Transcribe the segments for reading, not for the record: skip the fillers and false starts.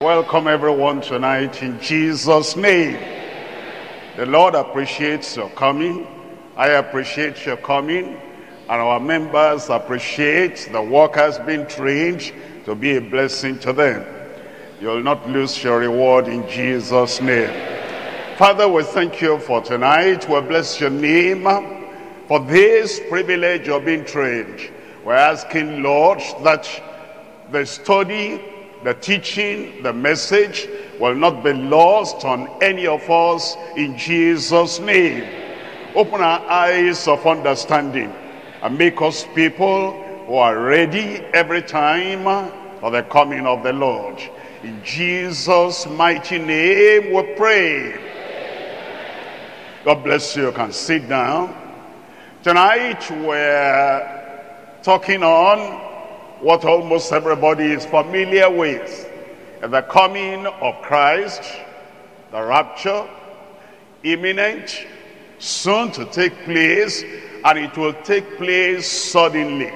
Welcome everyone tonight in Jesus' name. The Lord appreciates your coming. I appreciate your coming. And our members appreciate the workers being trained to be a blessing to them. You'll not lose your reward in Jesus' name. Father, we thank you for tonight. We bless your name for this privilege of being trained. We're asking, Lord, that the study, the teaching, the message will not be lost on any of us in Jesus' name. Open our eyes of understanding and make us people who are ready every time for the coming of the Lord. In Jesus' mighty name we pray. God bless you. You can sit down. Tonight we're talking on what almost everybody is familiar with: the coming of Christ, the rapture, imminent, soon to take place, and it will take place suddenly.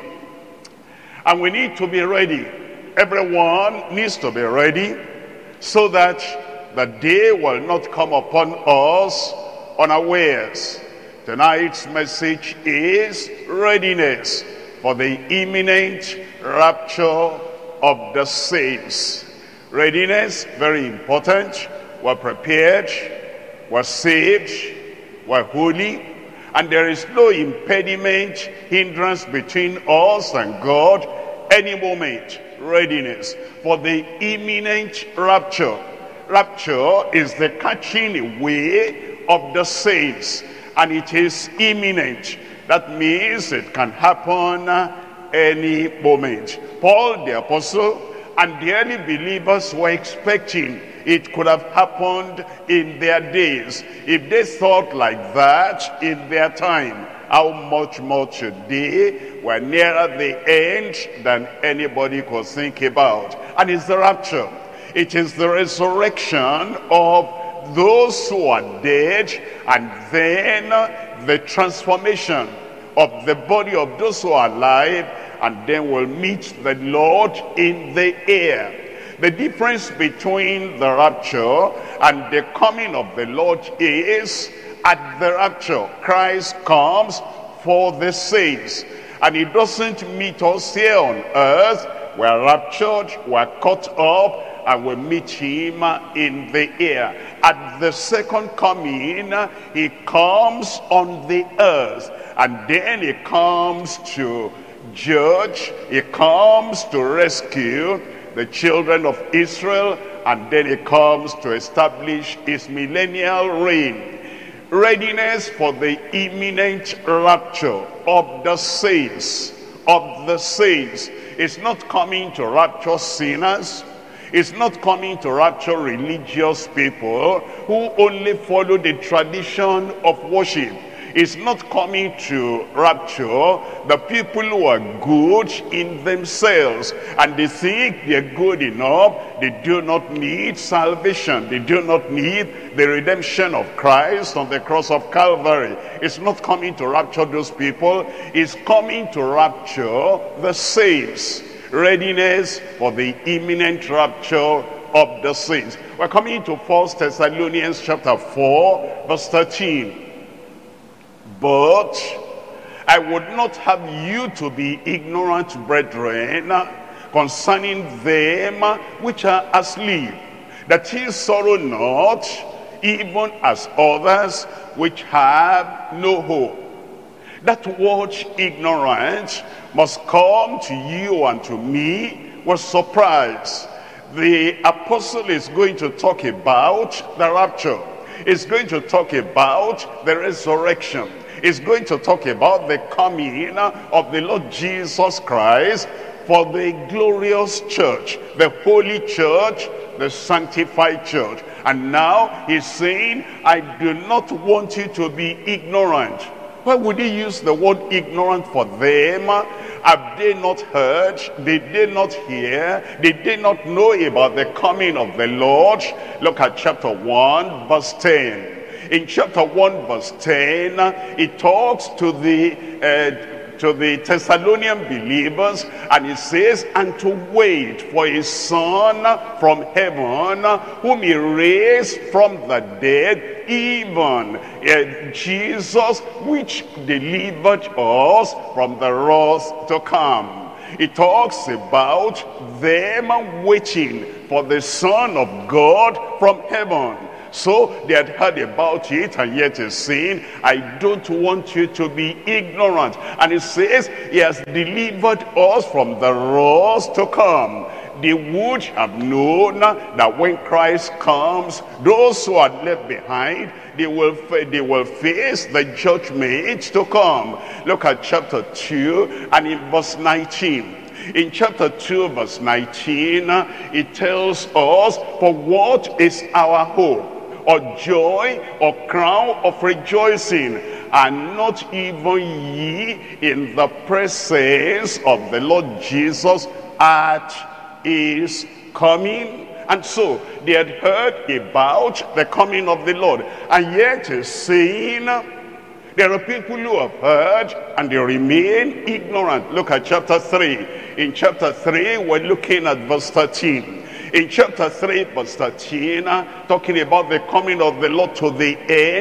And we need to be ready. Everyone needs to be ready so that the day will not come upon us unawares. Tonight's message is readiness for the imminent rapture of the saints. Readiness, very important. We're prepared, we're saved, we're holy, and there is no impediment, hindrance between us and God any moment. Readiness for the imminent rapture. Rapture is the catching away of the saints, and it is imminent. That means it can happen any moment. Paul the apostle and the early believers were expecting it could have happened in their days. If they thought like that in their time, how much more today? We're nearer the end than anybody could think about. And it's the rapture. It is the resurrection of those who are dead, and then the transformation of the body of those who are alive, and then we'll meet the Lord in the air. The difference between the rapture and the coming of the Lord is, at the rapture, Christ comes for the saints, and he doesn't meet us here on earth. We're raptured, we're caught up, and we meet him in the air. At the second coming, he comes on the earth, and then he comes to judge, he comes to rescue the children of Israel, and then he comes to establish his millennial reign. Readiness for the imminent rapture of the saints, It's not coming to rapture sinners. It's not coming to rapture religious people who only follow the tradition of worship. It's not coming to rapture the people who are good in themselves and they think they're good enough. They do not need salvation. They do not need the redemption of Christ on the cross of Calvary. It's not coming to rapture those people. It's coming to rapture the saints. Readiness for the imminent rapture of the saints. We're coming to 1 Thessalonians chapter 4 verse 13. But I would not have you to be ignorant, brethren, concerning them which are asleep, that ye sorrow not, even as others which have no hope. That word ignorant must come to you and to me with surprise. The apostle is going to talk about the rapture. He's going to talk about the resurrection. He's going to talk about the coming of the Lord Jesus Christ for the glorious church, the holy church, the sanctified church. And now he's saying, I do not want you to be ignorant. Why would he use the word ignorant for them? Have they not heard? Did they not hear? Did they not know about the coming of the Lord? Look at chapter 1 verse 10. In chapter 1 verse 10, it talks to the to the Thessalonian believers, and he says, and to wait for his Son from heaven, whom he raised from the dead, even Jesus, which delivered us from the wrath to come. It talks about them waiting for the Son of God from heaven. So they had heard about it, and yet he's saying, I don't want you to be ignorant. And he says, he has delivered us from the wrath to come. They would have known that when Christ comes, those who are left behind, they will face the judgment to come. Look at chapter 2 and in verse 19. In chapter 2 verse 19, it tells us, for what is our hope, or joy, or crown of rejoicing, and not even ye in the presence of the Lord Jesus at his coming? And so they had heard about the coming of the Lord, and yet he's saying, there are people who have heard and they remain ignorant. Look at chapter 3. In chapter 3, we're looking at verse 13. In chapter 3, verse 13, talking about the coming of the Lord to the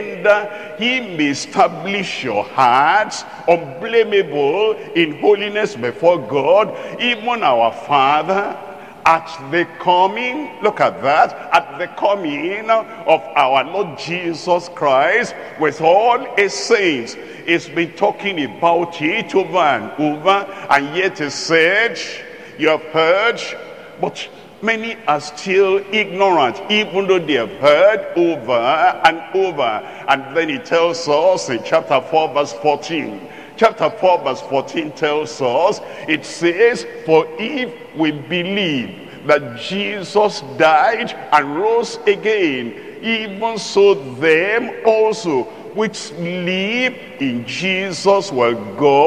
end, he may establish your hearts unblameable in holiness before God, even our Father, at the coming, look at that, at the coming of our Lord Jesus Christ with all his saints. He's been talking about it over and over, and yet he said, you have heard, but many are still ignorant, even though they have heard over and over. And then he tells us in chapter 4 verse 14. Chapter 4 verse 14 tells us, it says, for if we believe that Jesus died and rose again, even so them also which live in Jesus will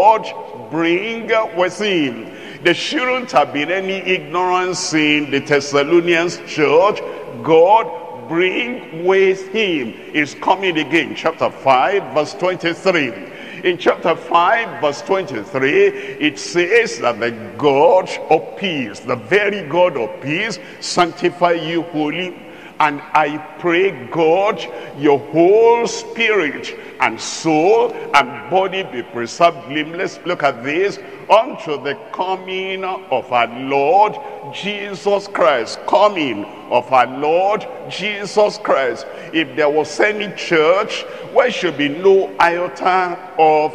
God bring with him. There shouldn't have been any ignorance in the Thessalonians church. God bring with him is coming again. Chapter 5 verse 23. In chapter 5 verse 23, it says that the God of peace, the very God of peace, sanctify you wholly. And I pray, God, your whole spirit and soul and body be preserved blameless. Look at this. Unto the coming of our Lord Jesus Christ. Coming of our Lord Jesus Christ. If there was any church where should be no iota of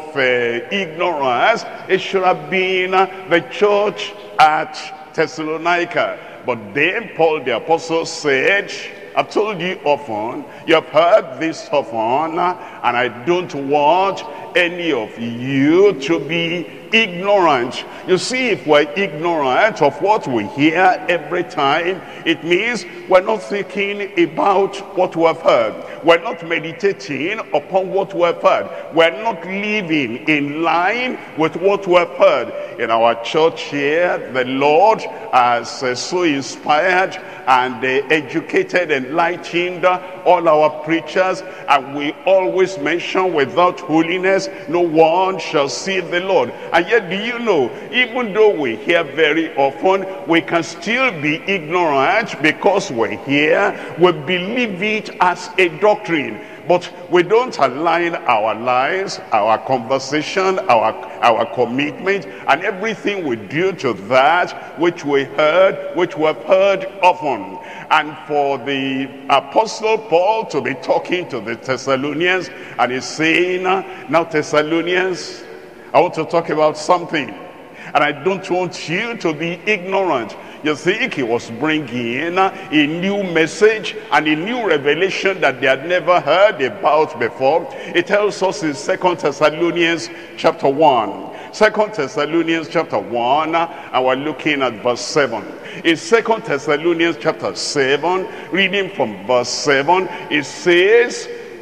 ignorance, it should have been the church at Thessalonica. But then Paul the apostle said, I've told you often, you have heard this often, and I don't want any of you to be ignorant. You see, if we're ignorant of what we hear every time, it means we're not thinking about what we have heard. We're not meditating upon what we have heard. We're not living in line with what we have heard. In our church here, the Lord has so inspired and educated, enlightened all our preachers, and we always mention, without holiness no one shall see the Lord. And yet, do you know, even though we hear very often, we can still be ignorant because we're here, we believe it as a doctrine, but we don't align our lives, our conversation, our commitment, and everything we do to that which we heard, which we have heard often. And for the apostle Paul to be talking to the Thessalonians, and he's saying, now Thessalonians, I want to talk about something, and I don't want you to be ignorant. You think he was bringing a new message and a new revelation that they had never heard about before. It tells us in 2 Thessalonians chapter 1. 2 Thessalonians chapter 1, and we're looking at verse 7. In 2 Thessalonians chapter 7, reading from verse 7, it says,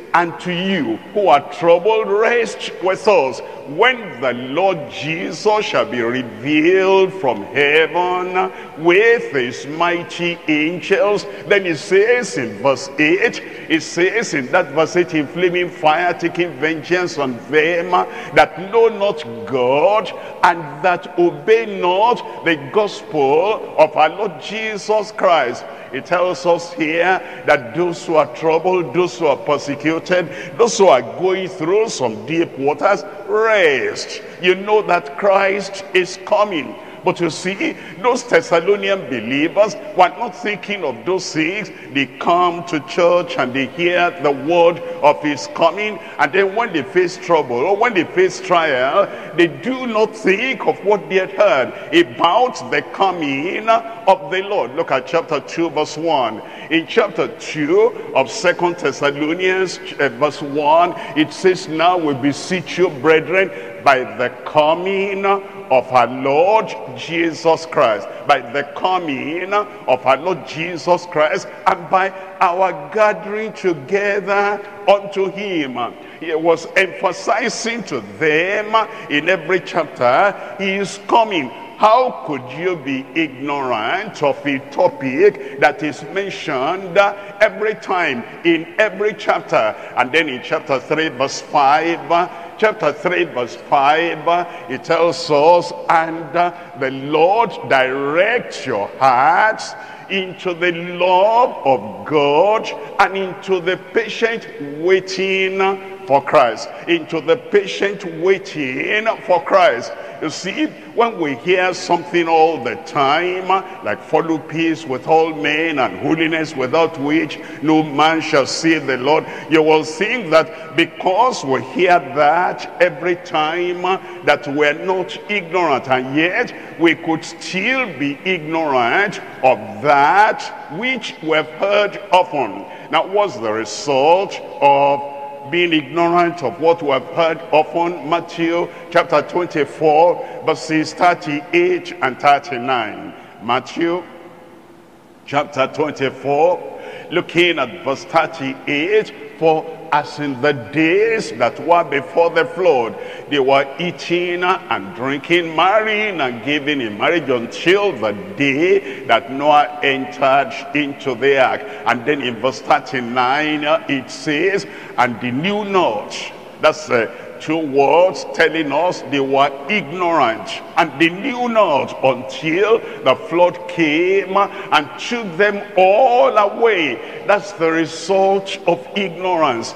and to you who are troubled, rest with us when the Lord Jesus shall be revealed from heaven with his mighty angels. Then it says in verse 8, it says in that verse 8, in flaming fire, taking vengeance on them that know not God and that obey not the gospel of our Lord Jesus Christ. It tells us here that those who are troubled, those who are persecuted, those who are going through some deep waters, rest. You know that Christ is coming. But you see, those Thessalonian believers were not thinking of those things. They come to church and they hear the word of his coming. And then when they face trouble or when they face trial, they do not think of what they had heard about the coming of the Lord. Look at chapter 2 verse 1. In chapter 2 of 2 Thessalonians verse 1, it says, now we beseech you, brethren, by the coming of our Lord Jesus Christ, by the coming of our Lord Jesus Christ, and by our gathering together unto him. He was emphasizing to them in every chapter, he is coming. How could you be ignorant of a topic that is mentioned every time in every chapter? And then in chapter 3 verse 5, chapter 3 verse 5, it tells us, and the Lord directs your hearts into the love of God and into the patient waiting for Christ. Into the patient waiting for Christ. You see, when we hear something all the time, like follow peace with all men and holiness without which no man shall see the Lord, you will think that because we hear that every time that we're not ignorant, and yet we could still be ignorant of that which we've heard often. Now, what's the result of being ignorant of what we have heard often? Matthew chapter 24 verses 38 and 39. Matthew chapter 24, looking at verse 38, for as in the days that were before the flood, they were eating and drinking, marrying and giving in marriage until the day that Noah entered into the ark. And then in verse 39 it says, and they knew not. That's two words telling us they were ignorant, and they knew not until the flood came and took them all away. That's the result of ignorance.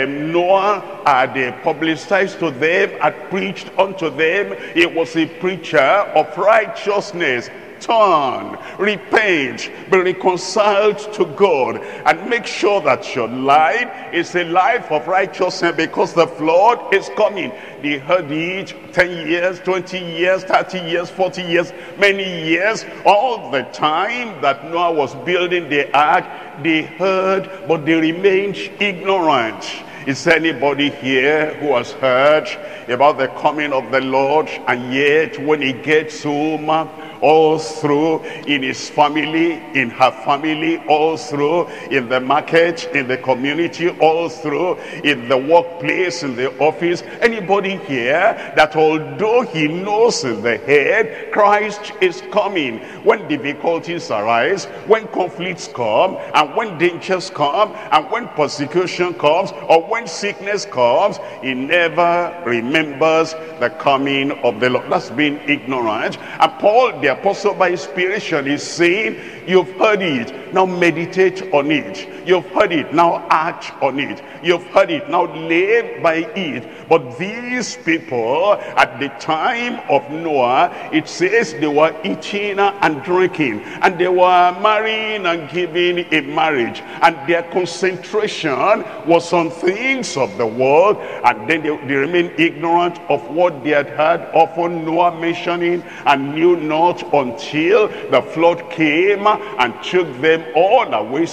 Noah had publicized to them, had preached unto them. He was a preacher of righteousness. Turn, repent, be reconciled to God, and make sure that your life is a life of righteousness, because the flood is coming. They heard it 10 years, 20 years, 30 years, 40 years, many years. All the time that Noah was building the ark, they heard, but they remained ignorant. Is anybody here who has heard about the coming of the Lord, and yet when he gets home, all through in his family, in her family, all through in the market, in the community, all through in the workplace, in the office, anybody here that although he knows in the head Christ is coming, when difficulties arise, when conflicts come, and when dangers come, and when persecution comes, or when sickness comes, he never remembers the coming of the Lord? That's being ignorant. And Paul the apostle, by inspiration, is saying, you've heard it, now meditate on it. You've heard it, now act on it. You've heard it, now live by it. But these people, at the time of Noah, it says they were eating and drinking, and they were marrying and giving in marriage, and their concentration was on things of the world, and then they remained ignorant of what they had heard often Noah mentioning, and knew not until the flood came and took them all away.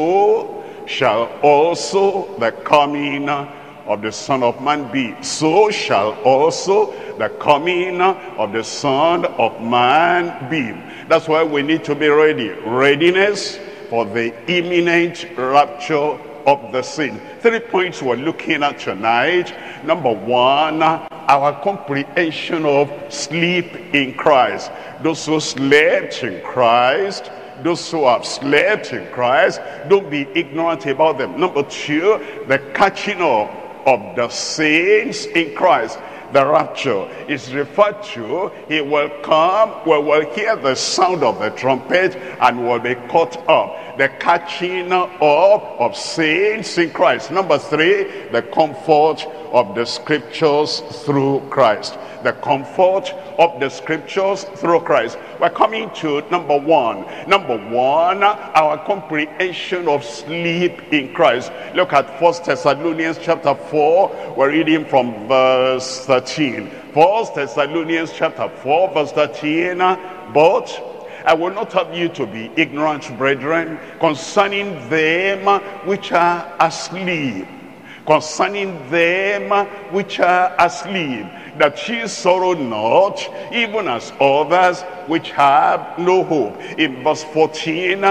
So shall also the coming of the Son of Man be. So shall also the coming of the Son of Man be. That's why we need to be ready. Readiness for the imminent rapture of the saints. 3 points we're looking at tonight. Number one, our comprehension of sleep in Christ. Those who slept in Christ, those who have slept in Christ, don't be ignorant about them. Number two, the catching up of the saints in Christ. The rapture is referred to. He will come, we will hear the sound of the trumpet and will be caught up. The catching up of saints in Christ. Number three, the comfort of the scriptures through Christ. The comfort of the scriptures through Christ. We're coming to number one. Number one, our comprehension of sleep in Christ. Look at 1 Thessalonians chapter 4. We're reading from verse 13. 1 Thessalonians chapter 4 verse 13. But I will not have you to be ignorant, brethren, concerning them which are asleep. Concerning them which are asleep, that ye sorrow not, even as others which have no hope. In verse 14,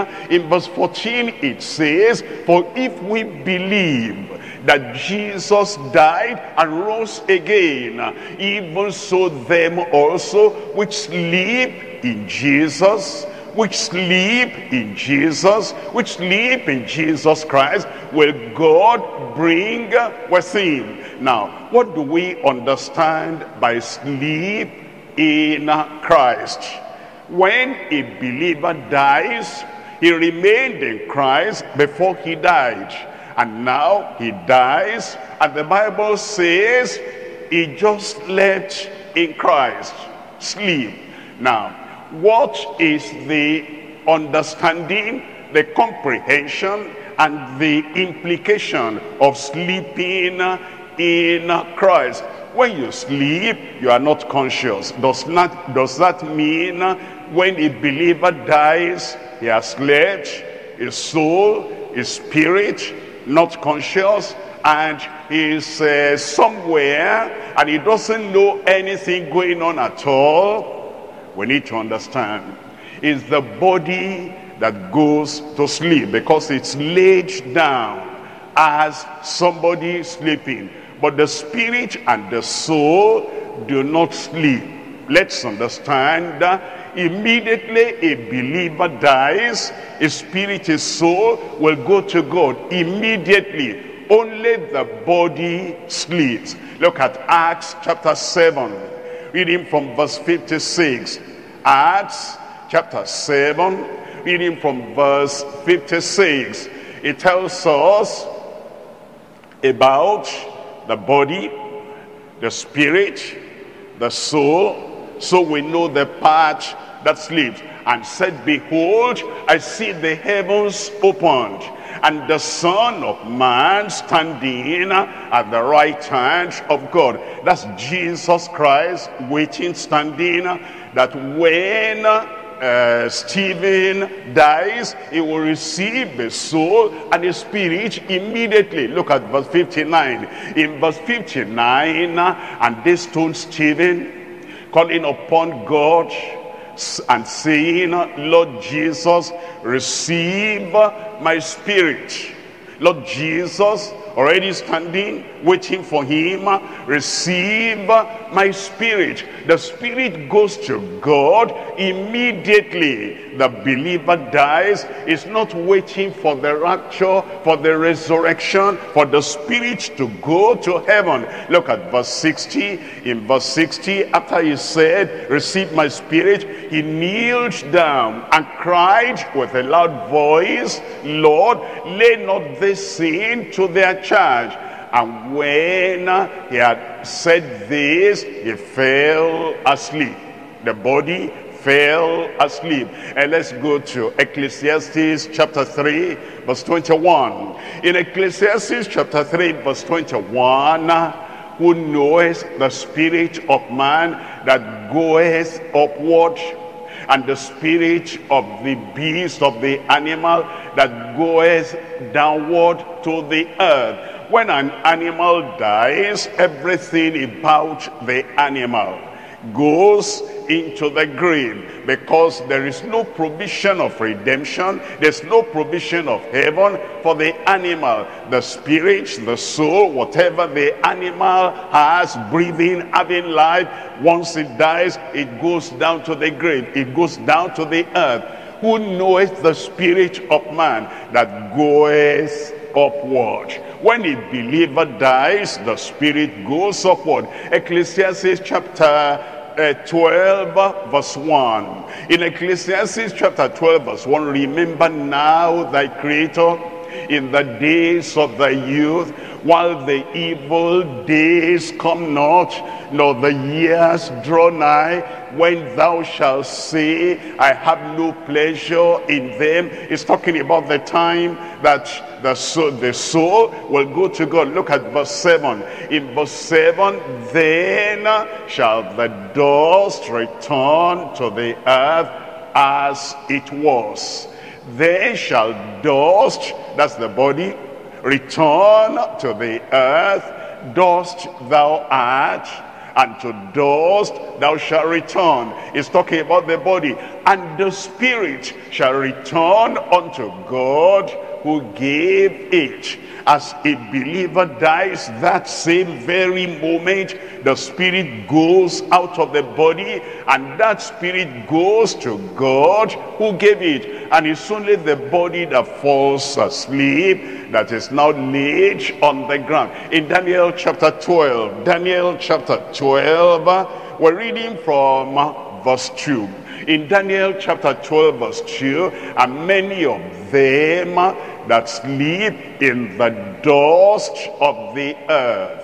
it says, for if we believe that Jesus died and rose again, even so them also which sleep in Jesus, which sleep in Jesus Christ, will God bring with him. Now, what do we understand by sleep in Christ? When a believer dies, he remained in Christ before he died. And now he dies, and the Bible says he just slept in Christ. Sleep. Now, what is the understanding, the comprehension, and the implication of sleeping in Christ? When you sleep, you are not conscious. Does that mean when a believer dies, he has slept, his soul, his spirit, not conscious, and he is somewhere, and he doesn't know anything going on at all? We need to understand, it's the body that goes to sleep because it's laid down as somebody sleeping. But the spirit and the soul do not sleep. Let's understand that immediately a believer dies, his spirit, his soul will go to God immediately. Only the body sleeps. Look at Acts chapter 7. Reading from verse 56. Acts chapter 7, reading from verse 56. It tells us about the body, the spirit, the soul. So we know the part that sleeps. And said, behold, I see the heavens opened, and the Son of Man standing at the right hand of God. That's Jesus Christ waiting, standing, that when Stephen dies, he will receive the soul and the spirit immediately. Look at verse 59. In verse 59, and they stoned Stephen, calling upon God and saying, Lord Jesus, receive my spirit. Lord Jesus, already standing, waiting for him, receive my spirit. The spirit goes to God immediately. The believer dies. Is not waiting for the rapture, for the resurrection, for the spirit to go to heaven. Look at verse 60. In verse 60, after he said, receive my spirit, he kneeled down and cried with a loud voice, Lord, lay not this sin to their charge. And when he had said this, he fell asleep. The body fell asleep. And let's go to Ecclesiastes chapter 3 verse 21. In Ecclesiastes chapter 3 verse 21, who knoweth the spirit of man that goeth upward, and the spirit of the beast, of the animal that goeth downward to the earth. When an animal dies, everything about the animal goes into the grave, because there is no provision of redemption, there's no provision of heaven for the animal. The spirit, the soul, whatever the animal has, breathing, having life, once it dies, it goes down to the grave, it goes down to the earth. Who knoweth the spirit of man that goeth upward? When a believer dies, the spirit goes upward. Ecclesiastes chapter 12 verse 1. In Ecclesiastes chapter 12 verse 1, remember now thy Creator in the days of thy youth, while the evil days come not, nor the years draw nigh, when thou shalt say, I have no pleasure in them. It's talking about the time that the soul will go to God. Look at verse 7. In verse 7, then shall the dust return to the earth as it was. Then shall dust, that's the body, return to the earth. Dust thou art, and to dust thou shalt return. It's talking about the body. And the spirit shall return unto God who gave it. As a believer dies, that same very moment, the spirit goes out of the body, and that spirit goes to God who gave it. And it's only the body that falls asleep that is now laid on the ground. In Daniel chapter 12, we're reading from verse 2. In Daniel chapter 12 verse 2, and many of them that sleep in the dust of the earth,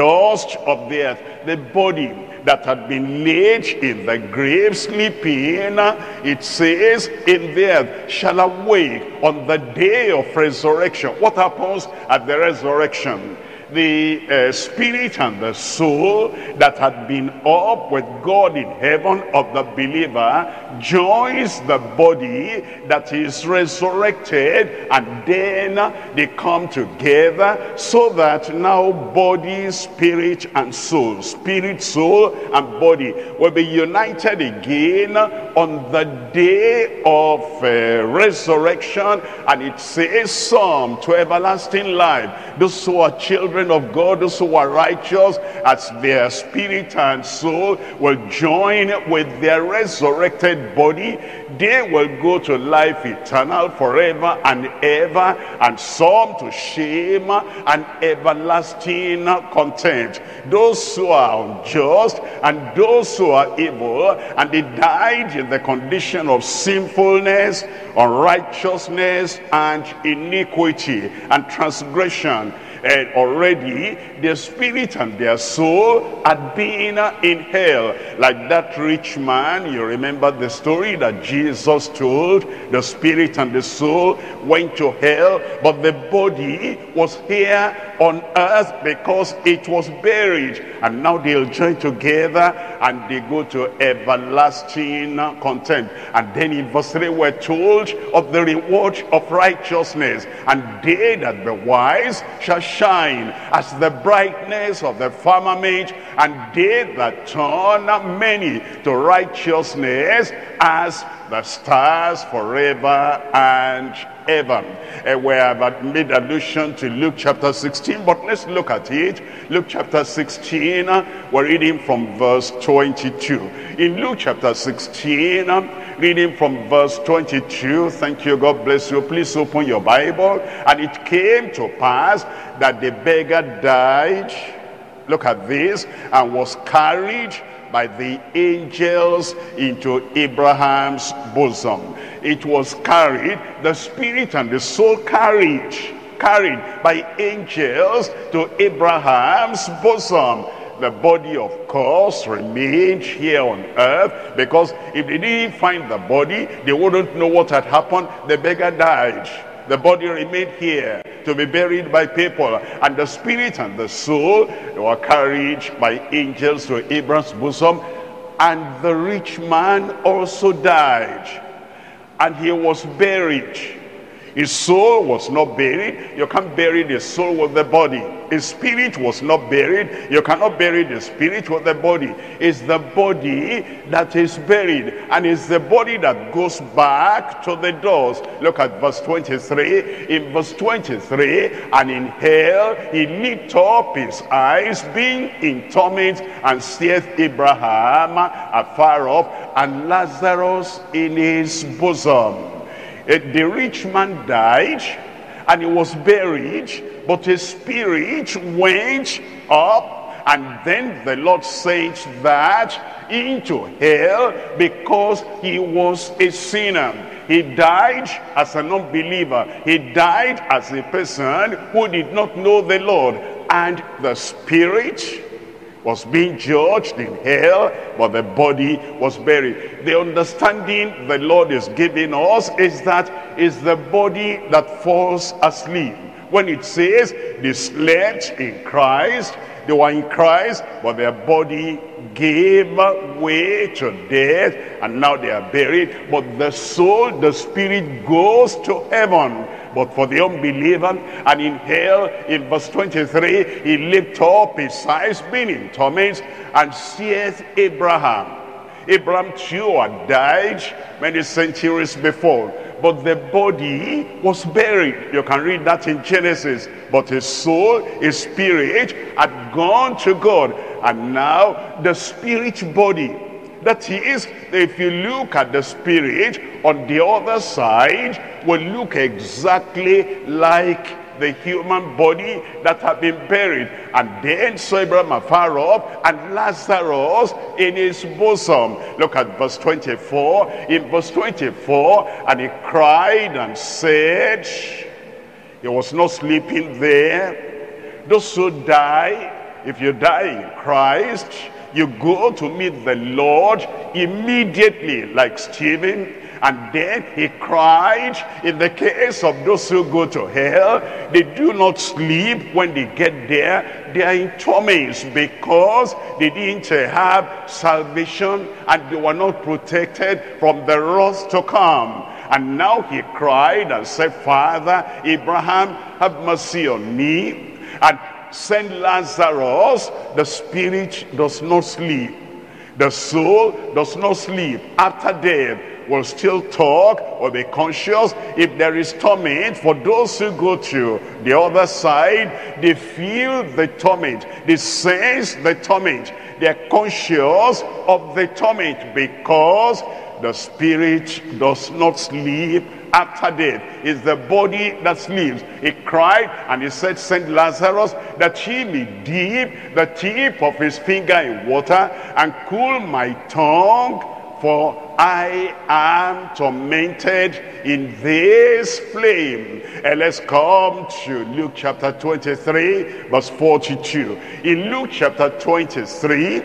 the body that had been laid in the grave sleeping, it says, in the earth shall awake on the day of resurrection. What happens at the resurrection? The spirit and the soul that had been up with God in heaven of the believer joins the body that is resurrected, and then they come together, so that now body, spirit, and soul, spirit, soul, and body will be united again on the day of resurrection. And it says, some to everlasting life. Those who are children of God, those who are righteous, as their spirit and soul will join with their resurrected body, they will go to life eternal forever and ever, and some to shame and everlasting contempt. Those who are unjust and those who are evil, and they died in the condition of sinfulness, unrighteousness, and iniquity and transgression. And already their spirit and their soul had been in hell. Like that rich man, you remember the story that Jesus told. The spirit and the soul went to hell, but the body was here on earth because it was buried. And now they'll join together and they go to everlasting content. And then in verse 3 we're told of the reward of righteousness. And they that be wise shall shine as the brightness of the firmament, and they that turn many to righteousness as the stars forever and ever. We have made allusion to Luke chapter 16, but let's look at it. Luke chapter 16, we're reading from verse 22. In Luke chapter 16, reading from verse 22, thank you, God bless you. Please open your Bible. And it came to pass that the beggar died, look at this, and was carried by the angels into Abraham's bosom. It was carried, the spirit and the soul carried by angels to Abraham's bosom. The body, of course, remained here on earth, because if they didn't find the body, they wouldn't know what had happened. The beggar died. The body remained here to be buried by people, and the spirit and the soul were carried by angels to Abraham's bosom. And the rich man also died, and he was buried. His soul was not buried. You can't bury the soul with the body. His spirit was not buried. You cannot bury the spirit with the body. It's the body that is buried, and it's the body that goes back to the dust. Look at verse 23. In verse 23, and in hell he lift up his eyes, being in torment, and seeth Abraham afar off, and Lazarus in his bosom. The rich man died, and he was buried, but his spirit went up, and then the Lord sent that into hell because he was a sinner. He died as an unbeliever. He died as a person who did not know the Lord, and the spirit was being judged in hell, but the body was buried. The understanding the Lord is giving us is that it's the body that falls asleep. When it says they slept in Christ, they were in Christ, but their body gave way to death, and now they are buried. But the soul, the spirit, goes to heaven. But for the unbeliever, and in hell, in verse 23, he lifted up his eyes, being in torments, and seeth Abraham. Abraham too had died many centuries before, but the body was buried. You can read that in Genesis. But his soul, his spirit had gone to God, and now the spirit body, that is, if you look at the spirit on the other side, will look exactly like the human body that had been buried. And then saw Abraham afar off, and Lazarus in his bosom. Look at verse 24. In verse 24, and he cried and said, he was not sleeping there. Those who die, if you die in Christ, you go to meet the Lord immediately, like Stephen. And then he cried. In the case of those who go to hell, they do not sleep when they get there. They are in torments because they didn't have salvation, and they were not protected from the wrath to come. And now he cried and said, Father Abraham, have mercy on me, and send Lazarus. The spirit does not sleep. The soul does not sleep. After death, will still talk or be conscious. If there is torment, for those who go to the other side, they feel the torment, they sense the torment, they are conscious of the torment, because the spirit does not sleep after death. It's the body that sleeps. He cried and he said, send Lazarus that he may dip the tip of his finger in water and cool my tongue, for I am tormented in this flame. And let's come to Luke chapter 23, verse 42. In Luke chapter 23,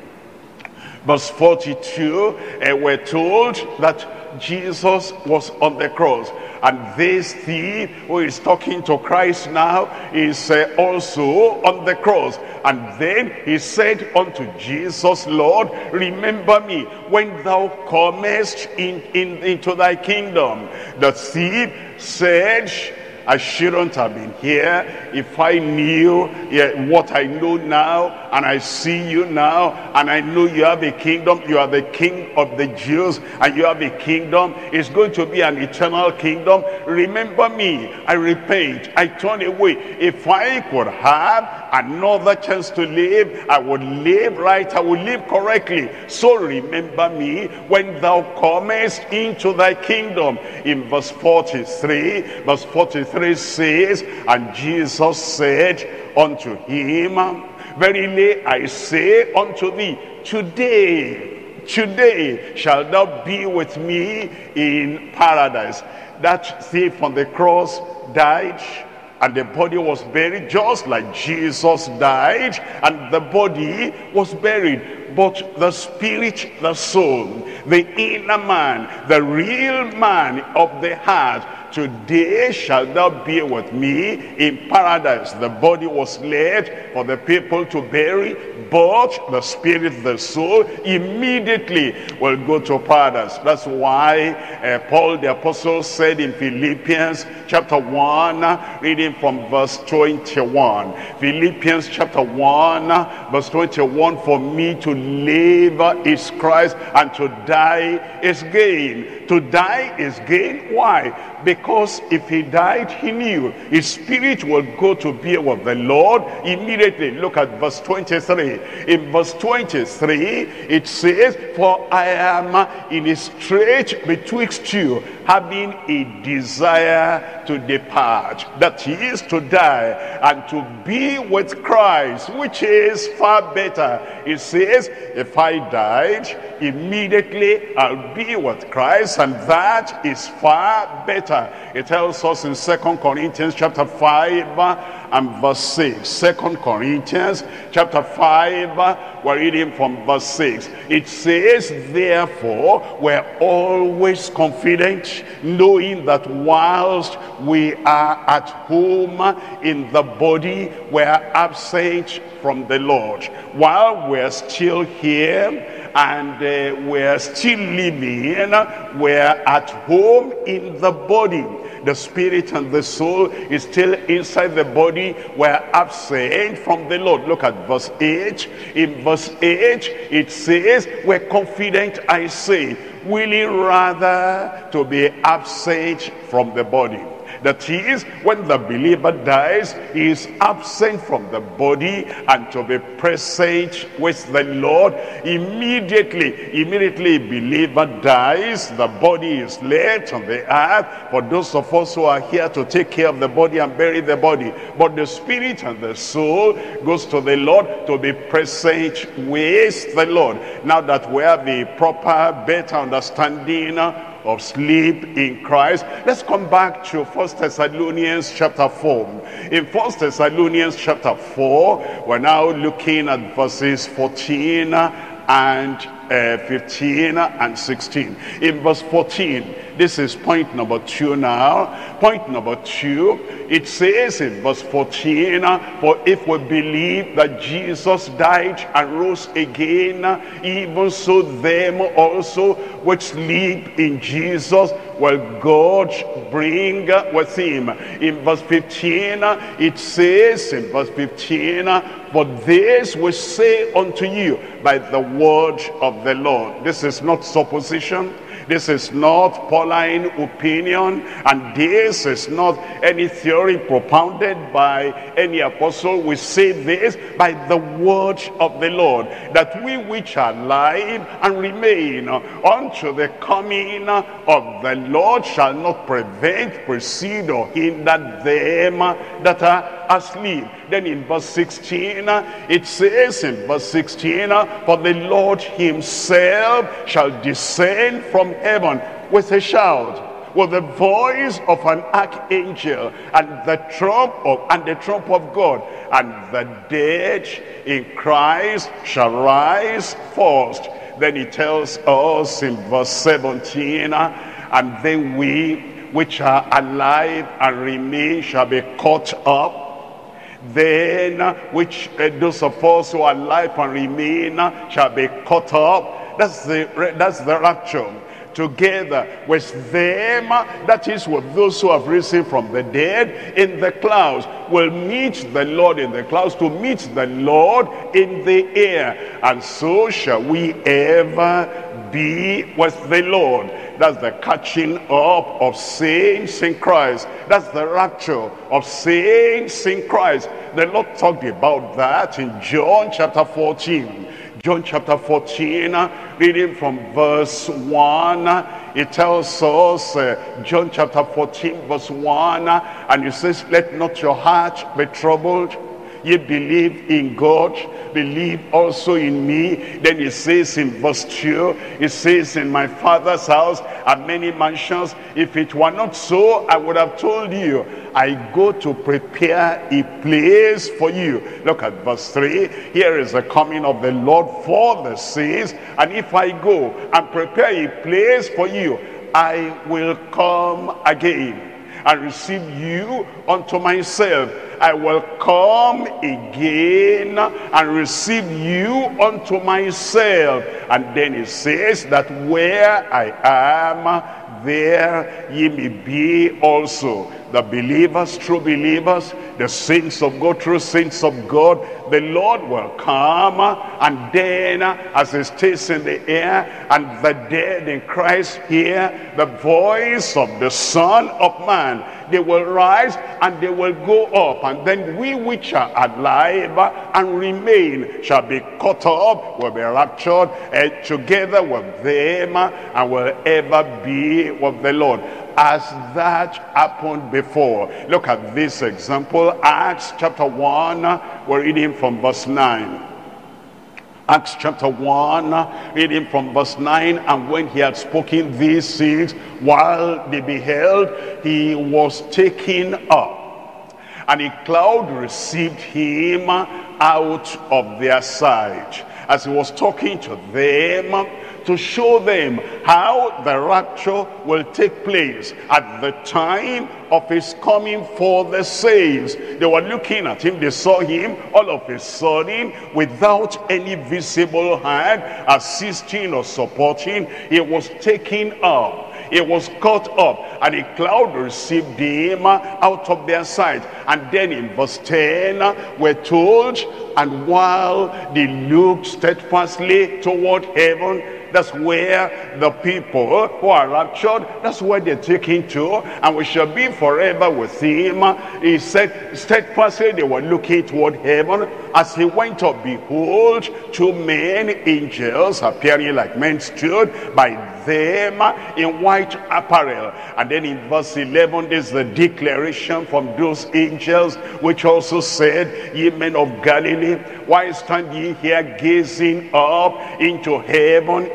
verse 42, we're told that Jesus was on the cross, and this thief who is talking to Christ now is also on the cross. And then he said unto Jesus, Lord, remember me when thou comest into thy kingdom. The thief said, I shouldn't have been here if I knew what I know now, and I see you now, and I know you have a kingdom. You are the king of the Jews, and you have a kingdom. It's going to be an eternal kingdom. Remember me. I repent. I turn away. If I could have another chance to live, I would live right. I would live correctly. So remember me when thou comest into thy kingdom. In verse 43, verse 43 says, and Jesus said unto him, verily I say unto thee, today shalt thou be with me in paradise. That thief on the cross died, and the body was buried just like Jesus died, and the body was buried. But the spirit, the soul, the inner man, the real man of the heart, today shalt thou be with me in paradise. The body was left for the people to bury, but the spirit, the soul, immediately will go to paradise. That's why Paul the apostle said in Philippians chapter 1, reading from verse 21. Philippians chapter 1, verse 21, for me to live is Christ, and to die is gain. To die is gain. Why? Because if he died, he knew his spirit will go to be with the Lord immediately. Look at verse 23. In verse 23, it says, for I am in a strait betwixt you, having a desire to depart, that is to die, and to be with Christ, which is far better. It says, if I died, immediately I'll be with Christ, and that is far better. It tells us in 2 Corinthians chapter 5 and verse 6. 2 Corinthians chapter 5, we're reading from verse 6. It says, therefore, we're always confident, knowing that whilst we are at home in the body, we're absent from the Lord. While we're still here, and we're still living, we're at home in the body. The spirit and the soul is still inside the body. We're absent from the Lord. Look at verse 8. In verse 8, it says, we're confident, I say, willing rather to be absent from the body. That is, when the believer dies, he is absent from the body, and to be present with the Lord immediately. Immediately a believer dies, the body is left on the earth for those of us who are here to take care of the body and bury the body. But the spirit and the soul goes to the Lord to be present with the Lord. Now that we have a proper, better understanding of sleep in Christ, let's come back to 1 Thessalonians chapter 4. In 1 Thessalonians chapter 4, we're now looking at verses 14 and 15 and 16. In verse 14, this is point number 2 now. Point number 2, it says in verse 14, for if we believe that Jesus died and rose again, even so them also which sleep in Jesus will God bring with him. In verse 15, it says in verse 15, for this we say unto you by the word of the Lord. This is not supposition. This is not Pauline opinion, and this is not any theory propounded by any apostle. We say this by the word of the Lord, that we which are alive and remain unto the coming of the Lord shall not prevent, precede, or hinder them that are asleep. Then in verse 16, it says in verse 16, for the Lord himself shall descend from heaven with a shout, with the voice of an archangel, and the trump of God, and the dead in Christ shall rise first. Then he tells us in verse 17, and then we which are alive and remain shall be caught up. Then which those of us who are alive and remain shall be caught up. That's the rapture. Together with them, that is with those who have risen from the dead in the clouds, will meet the Lord in the clouds, to meet the Lord in the air. And so shall we ever be with the Lord. That's the catching up of saints in Christ. That's the rapture of saints in Christ. The Lord talked about that in John chapter 14. John chapter 14, reading from verse 1, it tells us, John chapter 14 verse 1, and it says, let not your heart be troubled. Ye believe in God, believe also in me. Then it says in verse 2, it says, in my Father's house are many mansions. If it were not so, I would have told you. I go to prepare a place for you. Look at verse 3. Here is the coming of the Lord for the saints. And if I go and prepare a place for you, I will come again and receive you unto myself. I will come again and receive you unto myself. And then it says that where I am, there ye may be also. The believers, true believers, the saints of God, true saints of God, the Lord will come, and then as he stays in the air, and the dead in Christ hear the voice of the Son of Man, they will rise and they will go up, and then we which are alive and remain shall be caught up, will be raptured together with them, and will ever be with the Lord. As that happened before. Look at this example, Acts chapter 1, we're reading from verse 9. Acts chapter 1, reading from verse 9, and when he had spoken these things, while they beheld, he was taken up, and a cloud received him out of their sight. As he was talking to them, to show them how the rapture will take place at the time of his coming for the saints. They were looking at him, they saw him all of a sudden without any visible hand assisting or supporting. He was taken up. It was caught up, and a cloud received him out of their sight. And then in verse 10, we're told, and while they looked steadfastly toward heaven, that's where the people who are raptured, that's where they're taken to, and we shall be forever with him. He said, steadfastly they were looking toward heaven. As he went up, behold, two men, angels, appearing like men, stood by them in white apparel. And then in verse 11, there's the declaration from those angels, which also said, ye men of Galilee, why stand ye here gazing up into heaven,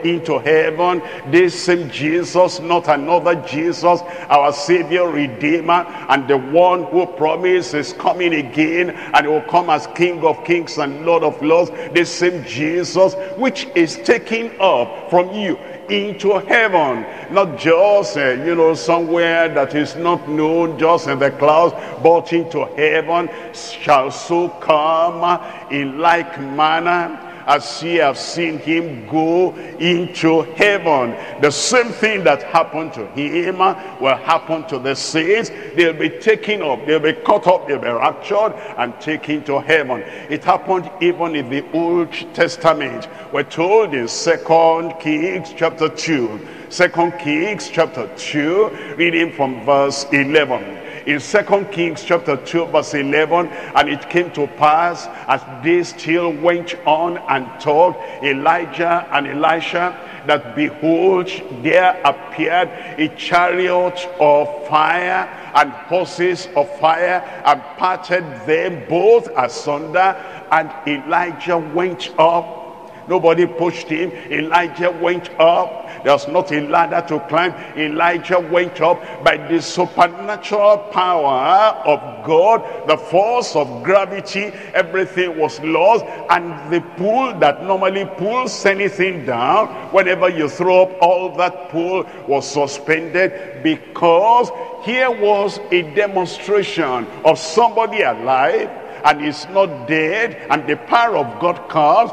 this same Jesus, not another Jesus, our Savior, Redeemer, and the one who promised is coming again, and he will come as King of Kings and Lord of Lords. This same Jesus, which is taken up from you into heaven, not just somewhere that is not known, just in the clouds, but into heaven, shall so come in like manner as ye have seen him go into heaven. The same thing that happened to him will happen to the saints. They'll be taken up, they'll be caught up, they'll be raptured and taken to heaven. It happened even in the Old Testament. We're told in 2 Kings chapter 2. 2 Kings chapter 2, reading from verse 11. In 2 Kings chapter 2 verse 11, and it came to pass as they still went on and talked, Elijah and Elisha, that behold, there appeared a chariot of fire and horses of fire, and parted them both asunder, and Elijah went up. Nobody pushed him. Elijah went up. There's not a ladder to climb. Elijah went up by the supernatural power of God, the force of gravity. Everything was lost, and the pull that normally pulls anything down, whenever you throw up, all that pull was suspended, because here was a demonstration of somebody alive and is not dead, and the power of God comes,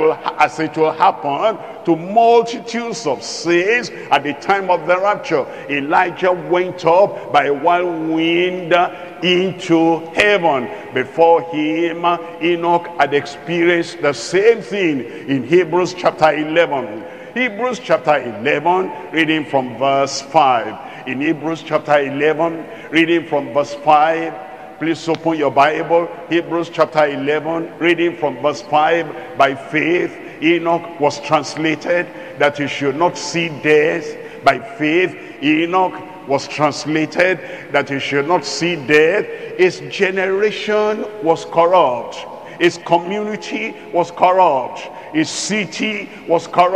as it will happen to multitudes of saints at the time of the rapture. Elijah went up by one wind into heaven. Before him, Enoch had experienced the same thing in Hebrews chapter 11. Hebrews chapter 11, reading from verse 5. In Hebrews chapter 11, reading from verse 5, please open your Bible. Hebrews chapter 11, reading from verse 5. By faith, Enoch was translated that he should not see death. By faith, Enoch was translated that he should not see death. His generation was corrupt. His community was corrupt. His city was corrupt.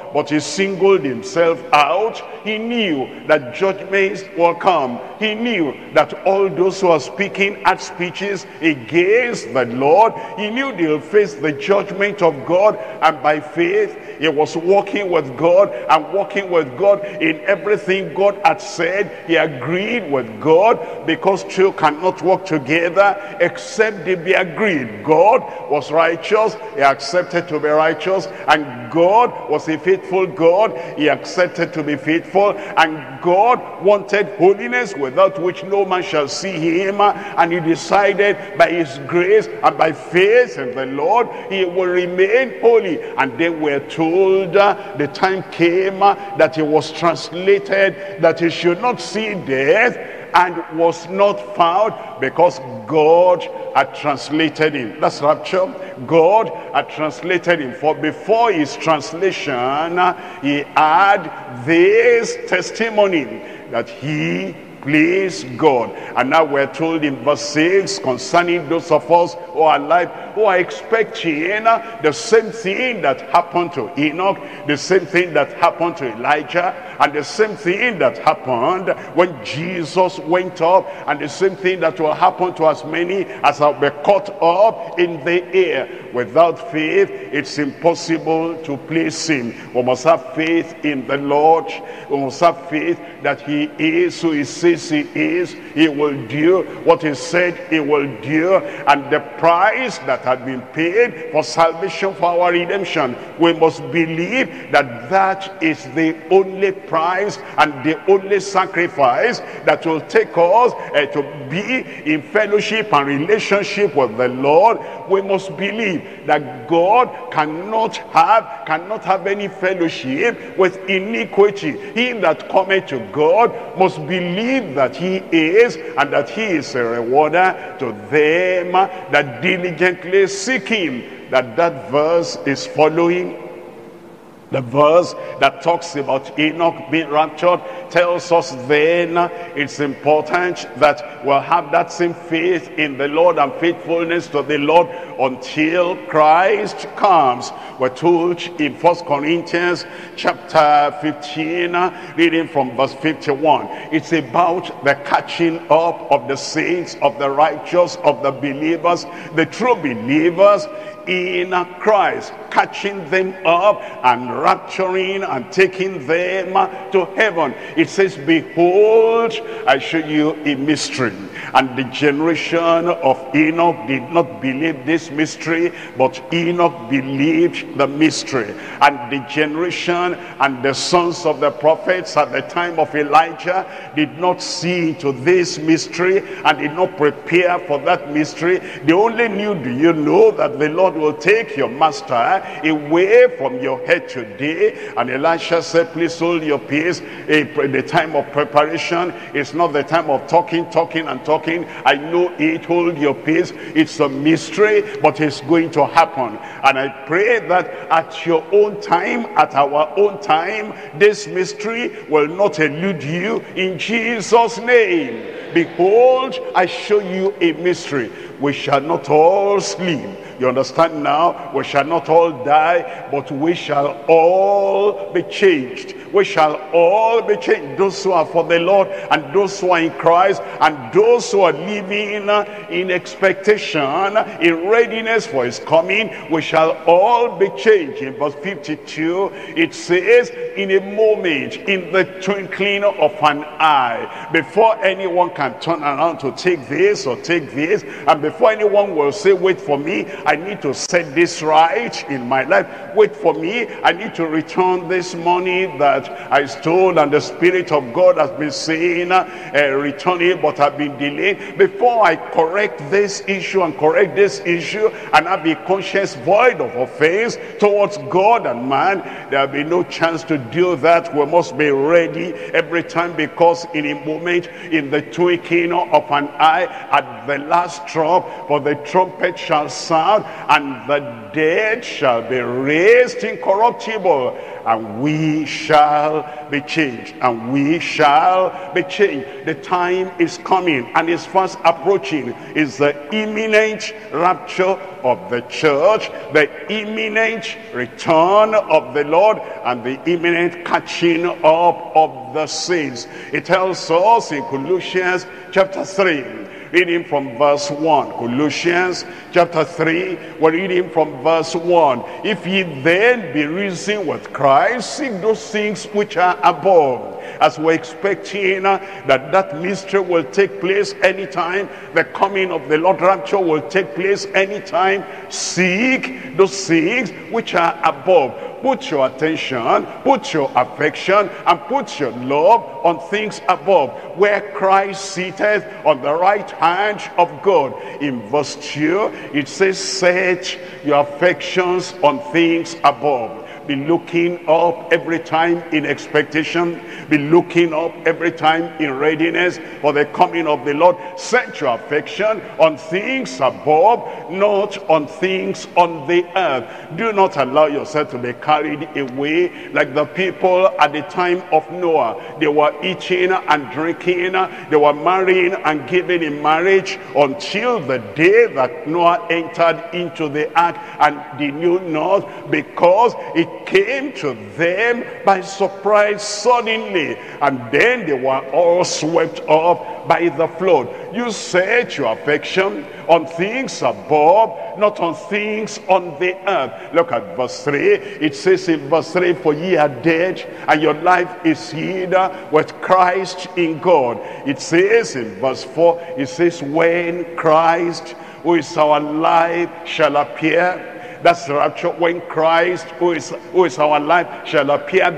but he singled himself out. He knew that judgments will come. He knew that all those who are speaking hard speeches against the Lord, he knew they'll face the judgment of God. And by faith, he was walking with God and walking with God in everything God had said. He agreed with God, because two cannot walk together except they be agreed. God was righteous, he accepted to be righteous, and God was a faithful God, he accepted to be faithful, and God wanted holiness without which no man shall see him, and he decided by his grace and by faith in the Lord he will remain holy. And then we're told the time came that he was translated, that he should not see death, and was not found, because God had translated him. That's rapture. God had translated him. For before his translation, he had this testimony that he pleased God. And now we're told in verse 6, concerning those of us who are alive, who are expecting the same thing that happened to Enoch, the same thing that happened to Elijah, and the same thing that happened when Jesus went up, and the same thing that will happen to as many as will be caught up in the air. Without faith, it's impossible to please him. We must have faith in the Lord. We must have faith that he is who he says he is. He will do what he said he will do. And the price that had been paid for salvation, for our redemption, we must believe that that is the only price and the only sacrifice that will take us to be in fellowship and relationship with the Lord. We must believe that God cannot have any fellowship with iniquity. He that cometh to God must believe that he is, and that he is a rewarder to them that diligently seek him. That verse is following the verse that talks about Enoch being raptured. Tells us then it's important that we'll have that same faith in the Lord and faithfulness to the Lord until Christ comes. We're told in 1 Corinthians chapter 15, reading from verse 51, it's about the catching up of the saints, of the righteous, of the believers, the true believers in Christ, catching them up and rapturing and taking them to heaven. It says, behold, I show you a mystery. And the generation of Enoch did not believe this mystery, but Enoch believed the mystery. And the generation and the sons of the prophets at the time of Elijah did not see into this mystery and did not prepare for that mystery. They only knew, do you know that the Lord will take your master away from your head today? And Elisha said, please hold your peace. The time of preparation is not the time of talking. I know it. Hold your peace. It's a mystery, but it's going to happen. And I pray that at your own time, at our own time, this mystery will not elude you in Jesus' name. Behold, I show you a mystery. We shall not all sleep. You understand now? We shall not all die, but we shall all be changed. We shall all be changed. Those who are for the Lord, and those who are in Christ, and those who are living in expectation, in readiness for his coming, we shall all be changed. In verse 52, it says, in a moment, in the twinkling of an eye, before anyone can turn around to take this or take this, and before anyone will say, wait for me, I need to set this right in my life. Wait for me, I need to return this money that I stole, and the Spirit of God has been saying, return it, but I've been delayed. Before I correct this issue and correct this issue, and I be conscience void of offense towards God and man, there will be no chance to do that. We must be ready every time, because in a moment, in the twinkling twinkling of an eye, at the last trump, for the trumpet shall sound, and the dead shall be raised incorruptible, and we shall be changed. And we shall be changed. The time is coming and is fast approaching. Is the imminent rapture of the church, the imminent return of the Lord, and the imminent catching up of the saints. It tells us in Colossians chapter 3, reading from verse 1. Colossians chapter 3, we're reading from verse 1. If ye then be risen with Christ, seek those things which are above. As we're expecting that mystery will take place anytime, the coming of the Lord rapture will take place anytime, seek those things which are above. Put your attention, put your affection, and put your love on things above, where Christ sitteth on the right hand of God. In verse 2, it says, set your affections on things above. Be looking up every time in expectation. Be looking up every time in readiness for the coming of the Lord. Set your affection on things above, not on things on the earth. Do not allow yourself to be carried away like the people at the time of Noah. They were eating and drinking. They were marrying and giving in marriage until the day that Noah entered into the ark, and they knew not, because it came to them by surprise suddenly, and then they were all swept up by the flood. You set your affection on things above, not on things on the earth. Look at verse 3. It says in verse 3, for ye are dead, and your life is hid with Christ in God. It says in verse 4, it says, when Christ, who is our life, shall appear. That's the rapture. When Christ, who is our life, shall appear,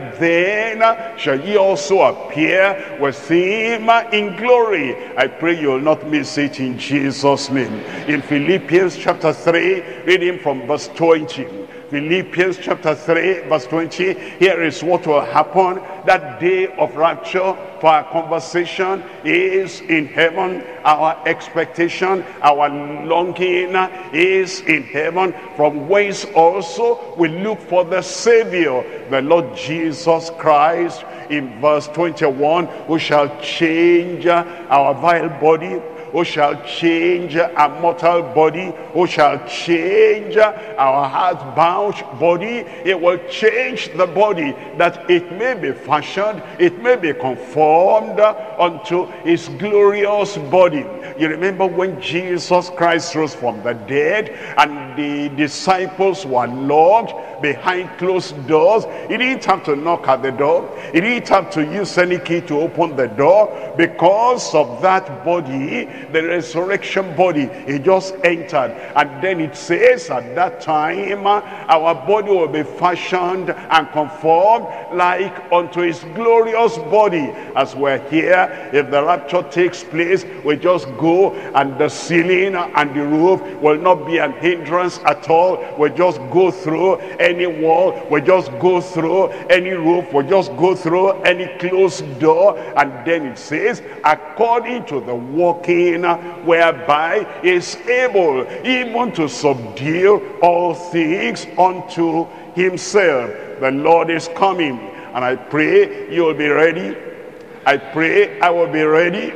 then shall ye also appear with him in glory. I pray you will not miss it in Jesus' name. In Philippians chapter 3, reading from verse 20. Philippians chapter 3 verse 20, here is what will happen. That day of rapture for our conversation is in heaven. Our expectation, our longing is in heaven, from whence also we look for the Savior, the Lord Jesus Christ. In verse 21, who shall change our vile body, who shall change our mortal body, who shall change our heart-bound body. It will change the body, that it may be fashioned, it may be conformed unto his glorious body. You remember when Jesus Christ rose from the dead and the disciples were locked behind closed doors. He didn't have to knock at the door. He didn't have to use any key to open the door, because of that body, the resurrection body. He just entered, and then it says at that time our body will be fashioned and conformed like unto his glorious body. As we're here, if the rapture takes place, we just go, and the ceiling and the roof will not be an hindrance at all. We just go through any wall, we just go through any roof, we just go through any closed door. And then it says, according to the working whereby is able even to subdue all things unto himself. The Lord is coming, and I pray you will be ready. I pray I will be ready.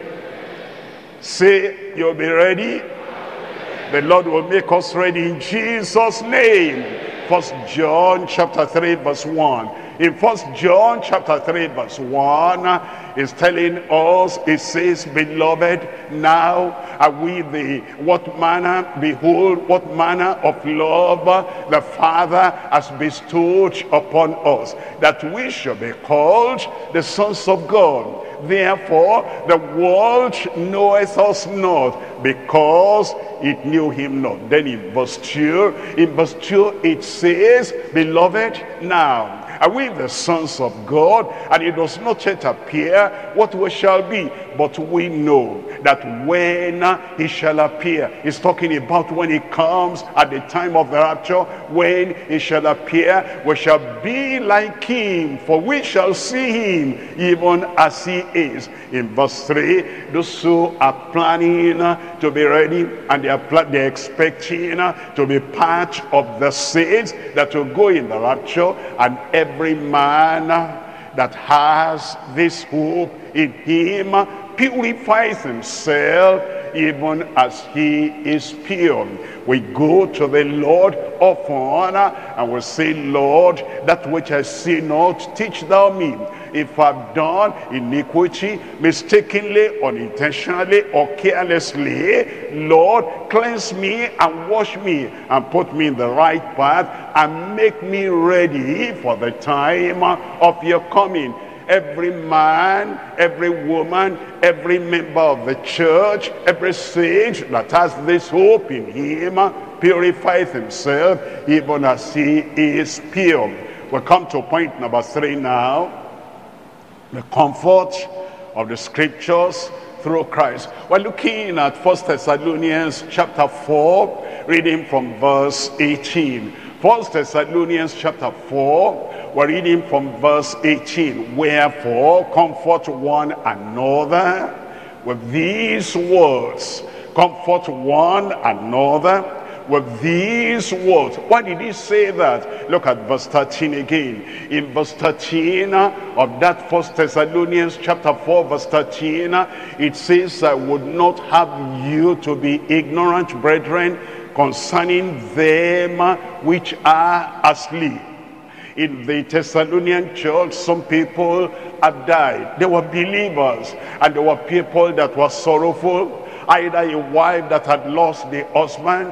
Say, you'll be ready. The Lord will make us ready in Jesus' name. 1 John chapter 3 verse 1. In 1 John chapter 3 verse 1 is telling us, it says, beloved, now are we what manner of love the Father has bestowed upon us, that we shall be called the sons of God. Therefore the world knoweth us not, because it knew him not. Then in verse 2 it says, beloved, now are we the sons of God, and it does not yet appear what we shall be. but we know that when he shall appear, he's talking about when he comes at the time of the rapture, when he shall appear, we shall be like him, for we shall see him even as he is. In verse 3, those who are planning to be ready, and they're expecting to be part of the saints that will go in the rapture, and every man that has this hope in him purifies himself even as he is pure. We go to the Lord often and we say, Lord, that which I see not, teach thou me. If I've done iniquity, mistakenly, unintentionally, or carelessly, Lord, cleanse me and wash me and put me in the right path and make me ready for the time of your coming. Every man, every woman, every member of the church, every saint that has this hope in him purifies himself even as he is pure. We'll come to point number 3 now. The comfort of the scriptures through Christ. We're looking at 1 Thessalonians chapter 4, reading from verse 18. 1 Thessalonians chapter 4, we're reading from verse 18. Wherefore, comfort one another with these words. Comfort one another with these words. Why did he say that? Look at verse 13 again. In verse 13 of that 1 Thessalonians chapter 4 verse 13, it says, I would not have you to be ignorant, brethren, concerning them which are asleep. In the Thessalonian church, some people have died. They were believers, and there were people that were sorrowful. Either a wife that had lost the husband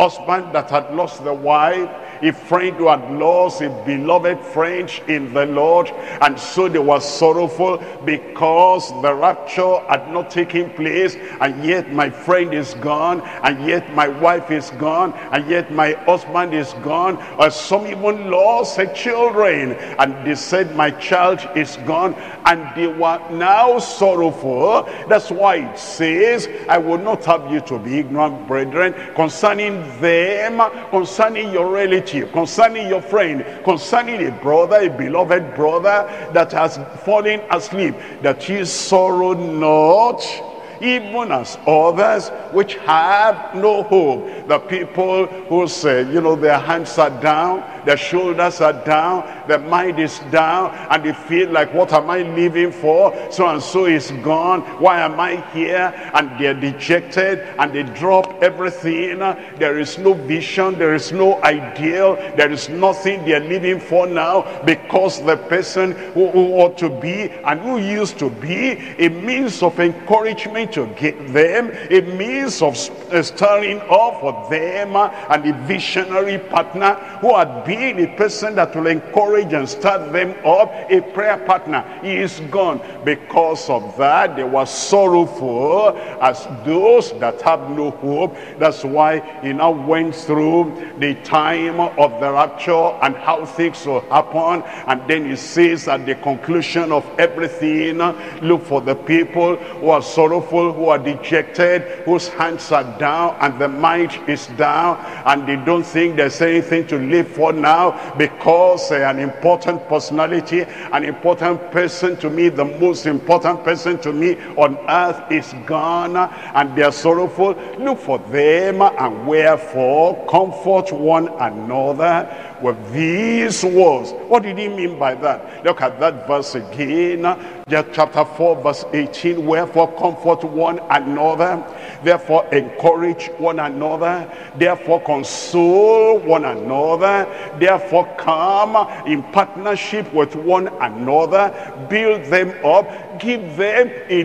that had lost the wife, a friend who had lost a beloved friend in the Lord, and so they were sorrowful because the rapture had not taken place, and yet my friend is gone, and yet my wife is gone, and yet my husband is gone. Or some even lost their children, and they said my child is gone, and they were now sorrowful. That's why it says, I will not have you to be ignorant, brethren, concerning them, concerning your relative, concerning your friend, concerning a brother, a beloved brother that has fallen asleep, that ye sorrow not, even as others which have no hope. The people who say, their hands are down, their shoulders are down, their mind is down, and they feel like, what am I living for? So and so is gone. Why am I here? And they're dejected, and they drop everything. There is no vision, there is no ideal, there is nothing they're living for now, because the person who ought to be and who used to be a means of encouragement to give them, a means of stirring up for them, and a visionary partner who had been a person that will encourage and start them up, a prayer partner. He is gone. Because of that, they were sorrowful as those that have no hope. That's why he now went through the time of the rapture and how things will happen, and then he says at the conclusion of everything, look for the people who are sorrowful, who are dejected, whose hands are down and the mind is down, and they don't think there's anything to live for now, because an important personality, an important person to me, the most important person to me on earth is gone, and they are sorrowful. Look for them, and wherefore comfort one another with these words. What did he mean by that? Look at that verse again, chapter 4 verse 18. Wherefore comfort one another, therefore encourage one another, therefore console one another, therefore come in partnership with one another, build them up, give them a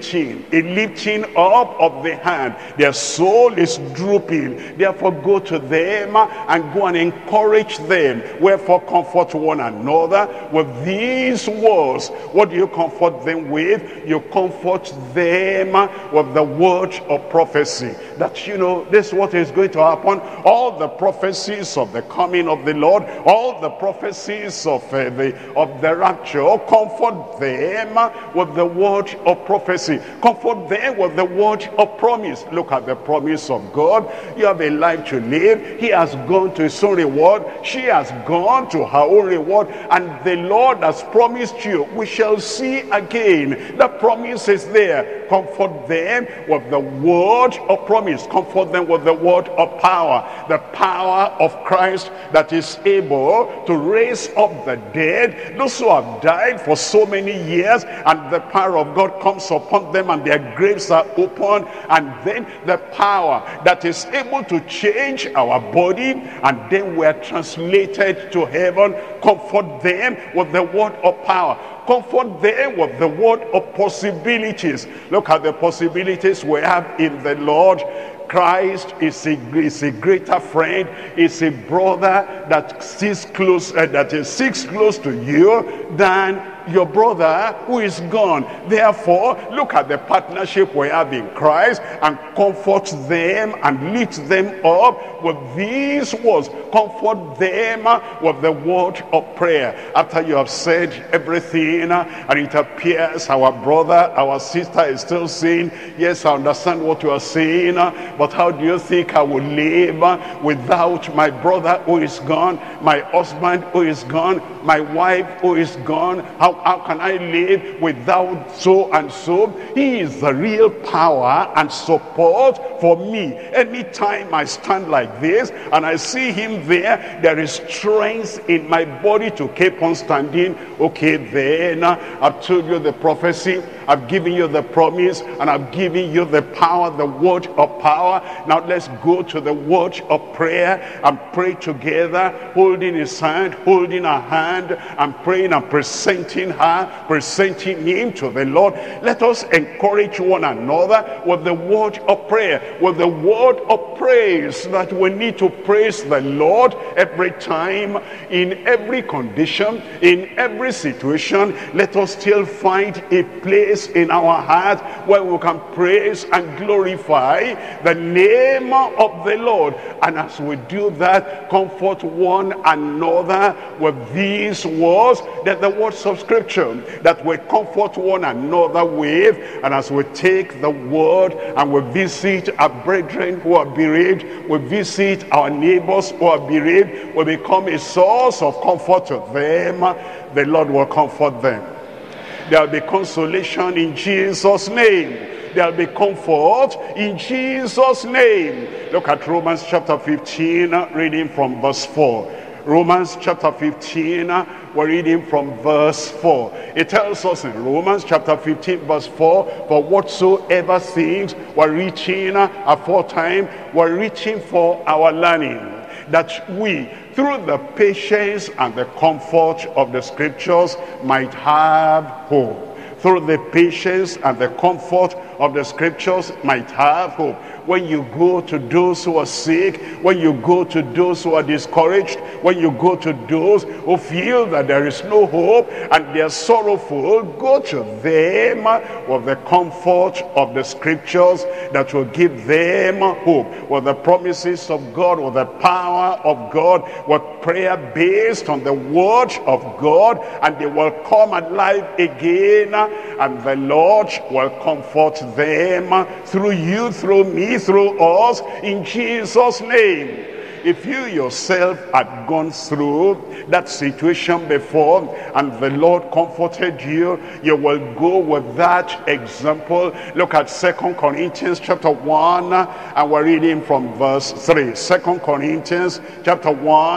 lifting up of the hand. Their soul is drooping, therefore go to them and go and encourage them. Wherefore comfort one another with these words. What do you comfort them with? You comfort them with the word of prophecy, that this is what is going to happen. All the prophecies of the coming of the Lord, all the prophecies of the rapture, comfort them with with the word of prophecy. Comfort them with the word of promise. Look at the promise of God. You have a life to live. He has gone to his own reward. She has gone to her own reward. And the Lord has promised you, we shall see again. The promise is there. Comfort them with the word of promise. Comfort them with the word of power. The power of Christ that is able to raise up the dead, those who have died for so many years, and the power of God comes upon them and their graves are opened. And then the power that is able to change our body, and then we are translated to heaven. Comfort them with the word of power. Comfort them with the word of possibilities. Look at the possibilities we have in the Lord. Christ is a greater friend, is a brother that sits close, to you than your brother who is gone. Therefore, look at the partnership we have in Christ and comfort them and lift them up with these words. Comfort them with the word of prayer. After you have said everything and it appears our brother, our sister is still saying, yes, I understand what you are saying, but how do you think I will live without my brother who is gone, my husband who is gone, my wife who is gone? How can I live without so and so? He is the real power and support for me. Anytime I stand like this and I see him there is strength in my body to keep on standing. Okay, then I've told you the prophecy, I've given you the promise, and I've given you the power, the word of power. Now let's go to the word of prayer and pray together, holding his hand, holding her hand, and praying and presenting her, presenting him to the Lord. Let us encourage one another with the word of prayer, with the word of praise, that we need to praise the Lord every time, in every condition, in every situation. Let us still find a place in our heart where we can praise and glorify the name of the Lord. And as we do that, comfort one another with these words, that the words of scripture that we comfort one another with. And as we take the word and we visit our brethren who are bereaved, we visit our neighbors who are bereaved, we become a source of comfort to them. The Lord will comfort them. There will be consolation in Jesus' name. There will be comfort in Jesus' name. Look at Romans chapter 15, reading from verse 4. Romans chapter 15, we're reading from verse 4. It tells us in Romans chapter 15 verse 4, for whatsoever things were reaching aforetime were reaching for our learning, that we, through the patience and the comfort of the scriptures, might have hope. Through the patience and the comfort of the scriptures, might have hope. When you go to those who are sick, when you go to those who are discouraged, when you go to those who feel that there is no hope and they are sorrowful, go to them with the comfort of the scriptures that will give them hope, with the promises of God, with the power of God, with prayer based on the word of God, and they will come alive again, and the Lord will comfort them through you, through me, through us, in Jesus' name. If you yourself had gone through that situation before and the Lord comforted you, you will go with that example. Look at 2 Corinthians chapter 1, and we're reading from verse 3. 2 Corinthians chapter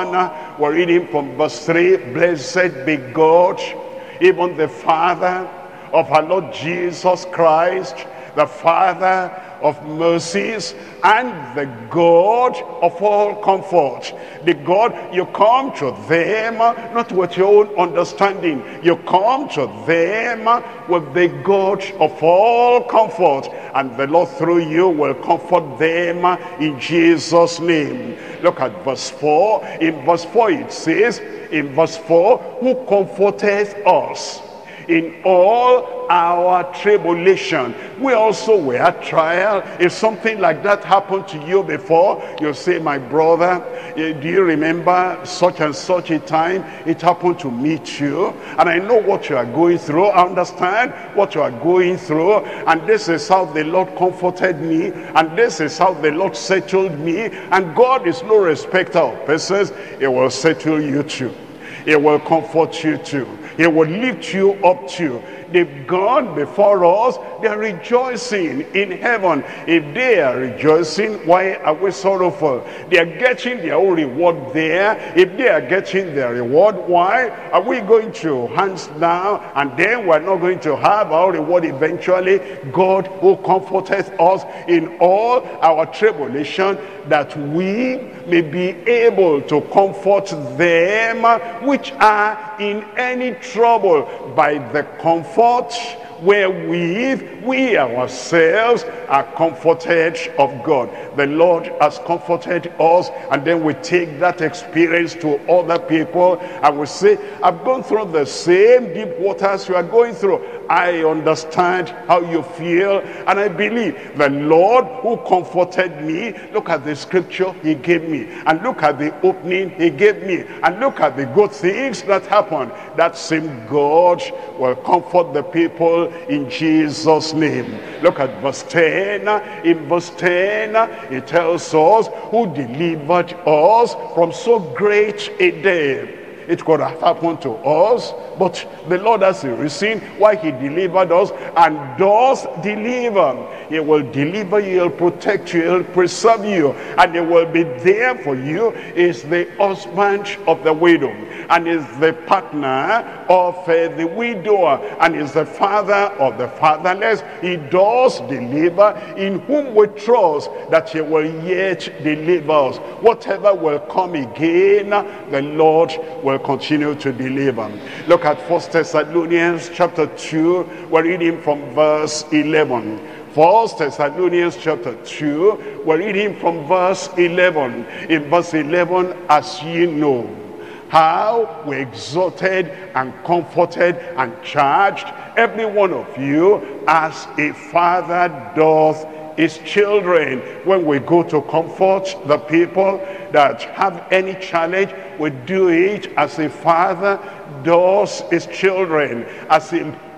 1, we're reading from verse 3. Blessed be God, even the Father of our Lord Jesus Christ, the Father of mercies and the God of all comfort. The God, you come to them not with your own understanding, you come to them with the God of all comfort, and the Lord through you will comfort them in Jesus' name. Look at verse 4. In verse 4 it says, in verse 4, who comforteth us in all our tribulation. We also were at trial. If something like that happened to you before, you say, my brother, do you remember such and such a time it happened to me too? And I know what you are going through. I understand what you are going through. And this is how the Lord comforted me. And this is how the Lord settled me. And God is no respecter of persons. He will settle you too. He will comfort you too. He will lift you up too. They've gone before us. They are rejoicing in heaven. If they are rejoicing, why are we sorrowful? They are getting their own reward there. If they are getting their reward, why are we going to hands down and then we're not going to have our reward eventually? God who comforteth us in all our tribulation, that we may be able to comfort them which are in any trouble by the comfort wherewith we ourselves are comforted of God. The Lord has comforted us, and then we take that experience to other people and we say, I've gone through the same deep waters you are going through. I understand how you feel, and I believe the Lord who comforted me. Look at the scripture he gave me, and look at the opening he gave me, and look at the good things that happened. That same God will comfort the people in Jesus' name. Look at verse 10. In verse 10, it tells us, who delivered us from so great a day. It could have happened to us, but the Lord has a reason why he delivered us, and does deliver. He will deliver you, he'll protect you, he'll preserve you, and he will be there for you. Is the husband of the widow, and is the partner of the widower, and is the father of the fatherless. He does deliver, in whom we trust that he will yet deliver us. Whatever will come again, the Lord will continue to deliver. Look at 1 Thessalonians chapter 2. We're reading from verse 11. 1 Thessalonians chapter 2, we're reading from verse 11. In verse 11, as ye know, how we exhorted and comforted and charged every one of you as a father doth his children. When we go to comfort the people that have any challenge, we do it as a father does his children, as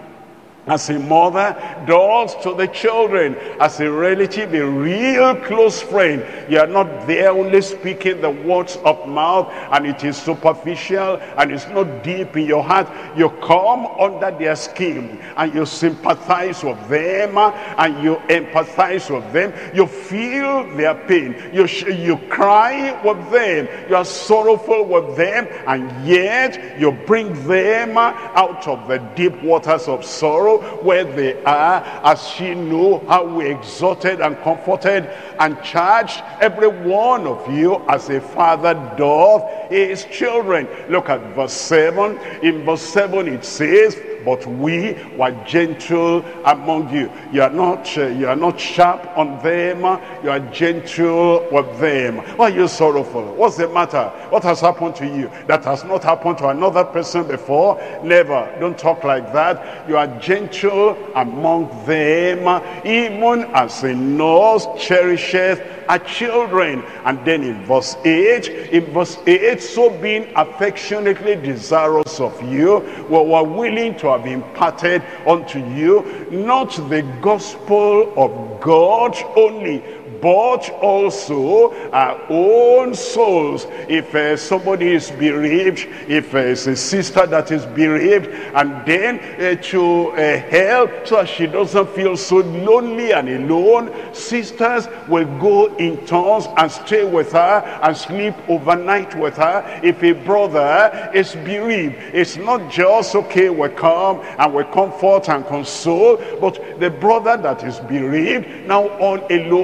a mother does to the children, as a relative, a real close friend. You are not there only speaking the words of mouth, and it is superficial and it's not deep in your heart. You come under their skin and you sympathize with them and you empathize with them. You feel their pain. You cry with them. You are sorrowful with them, and yet you bring them out of the deep waters of sorrow where they are, as ye know how we exhorted and comforted and charged every one of you as a father doth his children. Look at verse 7. In verse 7 it says, but we were gentle among you. You are not sharp on them. You are gentle with them. Why are you sorrowful? What's the matter? What has happened to you that has not happened to another person before? Never. Don't talk like that. You are gentle among them, even as a nurse cherisheth her children. And then in verse 8, so being affectionately desirous of you, we were willing to have imparted unto you not the gospel of God only, but also our own souls. If somebody is bereaved, if it's a sister that is bereaved, and then to help so she doesn't feel so lonely and alone, sisters will go in turns and stay with her and sleep overnight with her. If a brother is bereaved, it's not just, okay, we come and we comfort and console, but the brother that is bereaved, now all alone, and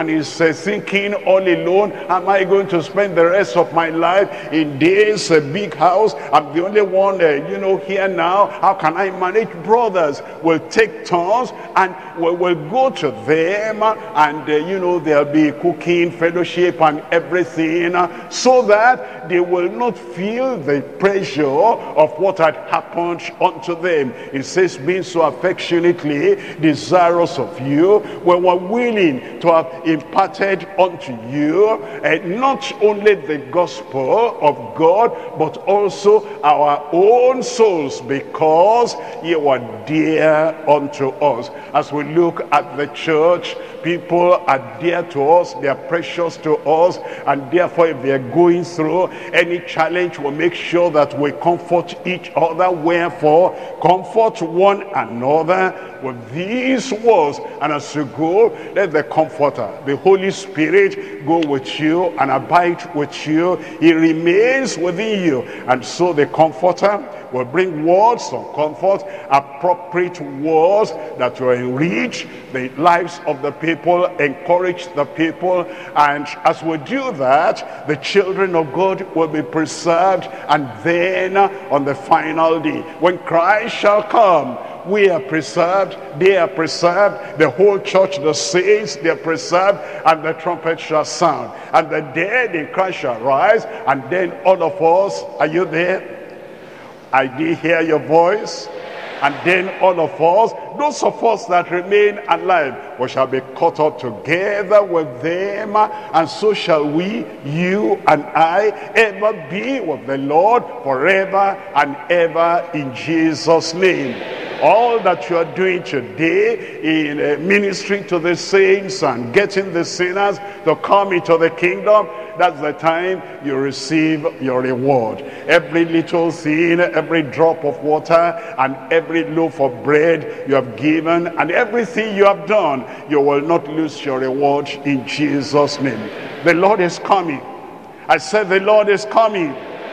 and he's thinking all alone, am I going to spend the rest of my life in this big house? I'm the only one, here now. How can I manage? Brothers will take turns and will go to them, and there'll be cooking, fellowship, and everything, so that they will not feel the pressure of what had happened unto them. It says, being so affectionately desirous of you, we were willing to have imparted unto you not only the gospel of God, but also our own souls, because you are dear unto us. As we look at the church, people are dear to us, they are precious to us, and therefore if they are going through any challenge, we'll make sure that we comfort each other. Wherefore, comfort one another with these words, and as you go, let the Comforter, the Holy Spirit, go with you and abide with you. He remains within you, and so the Comforter will bring words of comfort, appropriate words that will enrich the lives of the people, encourage the people, and as we do that, the children of God will be preserved. And then on the final day, when Christ shall come, we are preserved, they are preserved, the whole church, the saints, they are preserved, and the trumpet shall sound, and the dead in Christ shall rise, and then all of us, are you there? I did hear your voice. And then all of us, those of us that remain alive, we shall be caught up together with them, and so shall we, you and I, ever be with the Lord forever and ever, in Jesus' name. All that you are doing today in ministering to the saints and getting the sinners to come into the kingdom, that's the time you receive your reward. Every little thing, every drop of water, and every loaf of bread you have given, and everything you have done, you will not lose your reward, in Jesus' name. The Lord is coming. I said the Lord is coming.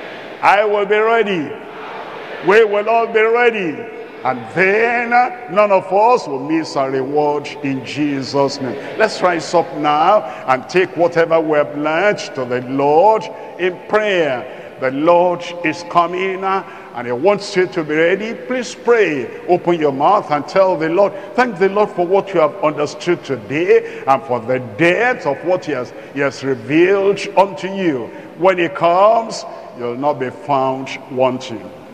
I will be ready. We will all be ready. And then none of us will miss our reward, in Jesus' name. Let's rise up now and take whatever we have learned to the Lord in prayer. The Lord is coming and he wants you to be ready. Please pray. Open your mouth and tell the Lord, thank the Lord for what you have understood today and for the depth of what he has revealed unto you. When he comes, you'll not be found wanting.